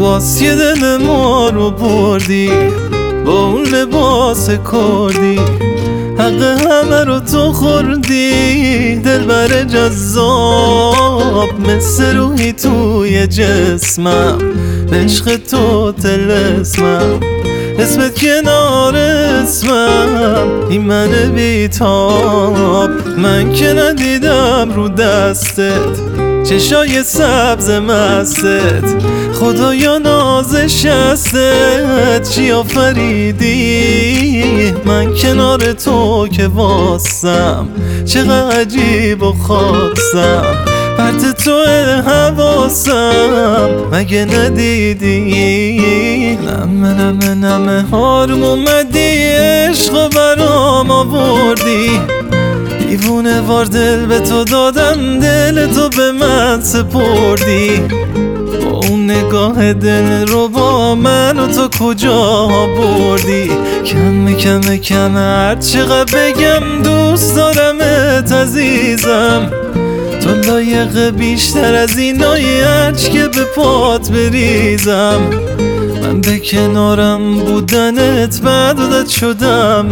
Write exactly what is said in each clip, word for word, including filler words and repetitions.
باز یه دل ما رو بردی با اون لباس کردی، حق همه رو تو خوردی. دلبر جذاب مثل روحی توی جسمم، عشق تو طلسمم، اسمت کنار اسمم، این من بیتاب. من که ندیدم رو دستت چشای سبز مستت، خدایا نازش هستت چی آفریدی. من کنار تو که واسم چقدر عجیب و خاصم، پرت تو حواسم مگه ندیدی. نمه نمه نمه هارم اومدی، عشق برام آوردی، دیوونه وار دل به تو دادم، دل تو به من سپردی. با اون نگاه دل رو با من و تو کجا بردی. کم کم کم هر چقدر بگم دوست دارمت عزیزم، تو لایق بیشتر از اینایی هرچ که به پات بریزم. من به کنارم بودنت بعد عادت شدم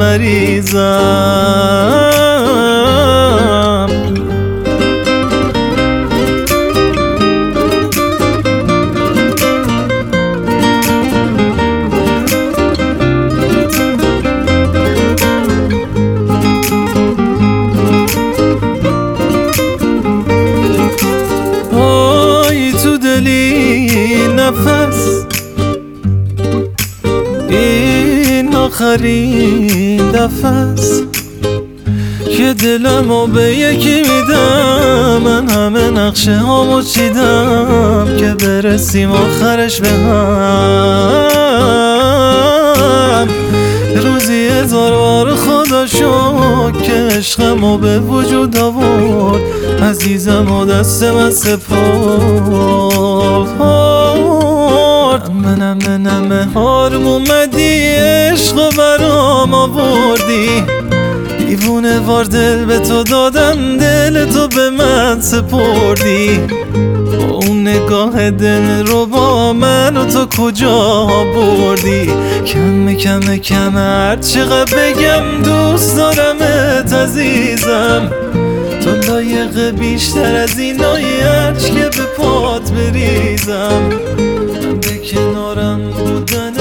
مریضم. آی تو دلی نفس، این آخرین دفعست که دلمو به یکی میدم. من همه نقشه هامو چیدم که برسیم آخرش به هم. روزی هزار بار خدا شکر که عشقمو به وجود آورد، عزیزم و دست من سپرد. من نمه نمه هارم اومدی، عشق برام آوردی، دیوونه وار دل به تو دادم، دل تو به من سپردی. با اون نگاه دل رو با من و تو کجا بردی. کم کم کم هر چقدر بگم دوست دارمت عزیزم، تو لایق بیشتر از اینایی هرچ که به پات بریزم. من به کنارم بودن